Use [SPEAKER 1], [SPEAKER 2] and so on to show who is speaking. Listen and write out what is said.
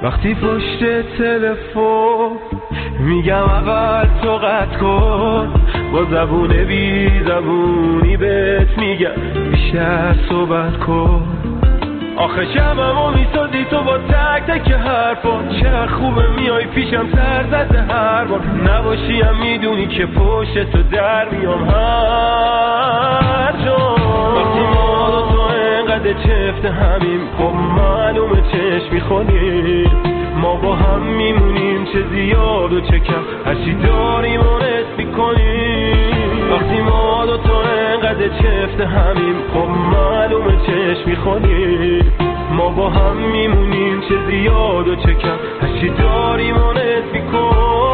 [SPEAKER 1] وقتی پشت تلفن میگم اول تو قطع کن، با زبون بی زبونی بهت میگم بیشتر صحبت کن. آخه شبمو میسازی تو با تک تک حرفات، چه خوبه میای پیشم سر زده هر بار، نباشیم میدونی که پشت تو در میام هر جا. وقتی ما دو تا انقدر چفت همیم، خب معلومه چشم میخونیم، ما با هم میمونیم چه زیاد و چه کم، هرچی داریم و نصف میکنیم. وقتی ما دو تا انقدر چفت همیم، خب معلومه چشم میخونیم، ما با هم میمونیم چه زیاد و چه کم، هرچی داریم و نصف میکنیم.